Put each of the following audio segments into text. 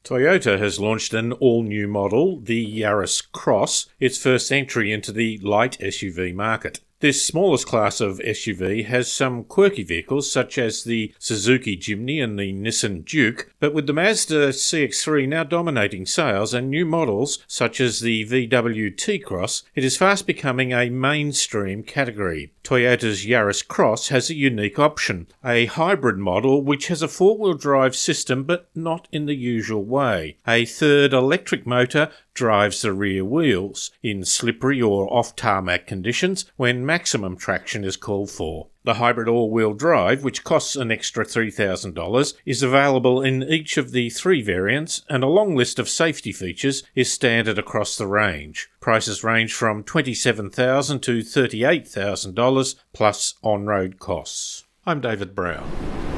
Toyota has launched an all-new model, the Yaris Cross, its first entry into the light SUV market. This smallest class of SUV has some quirky vehicles such as the Suzuki Jimny and the Nissan Juke, but with the Mazda CX-3 now dominating sales and new models such as the VW T-Cross, it is fast becoming a mainstream category. Toyota's Yaris Cross has a unique option, a hybrid model which has a four-wheel drive system but not in the usual way. A third electric motor drives the rear wheels in slippery or off-tarmac conditions when maximum traction is called for. The hybrid all-wheel drive, which costs an extra $3,000, is available in each of the three variants, and a long list of safety features is standard across the range. Prices range from $27,000 to $38,000 plus on-road costs. I'm David Brown.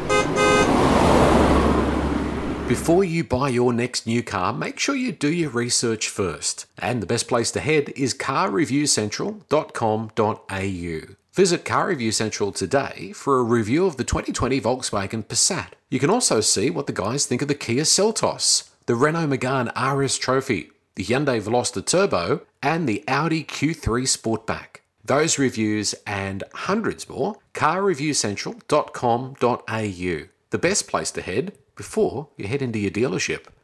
Before you buy your next new car, make sure you do your research first. And the best place to head is carreviewcentral.com.au. Visit Car Review Central today for a review of the 2020 Volkswagen Passat. You can also see what the guys think of the Kia Seltos, the Renault Megane RS Trophy, the Hyundai Veloster Turbo, and the Audi Q3 Sportback. Those reviews and hundreds more, carreviewcentral.com.au. The best place to head before you head into your dealership.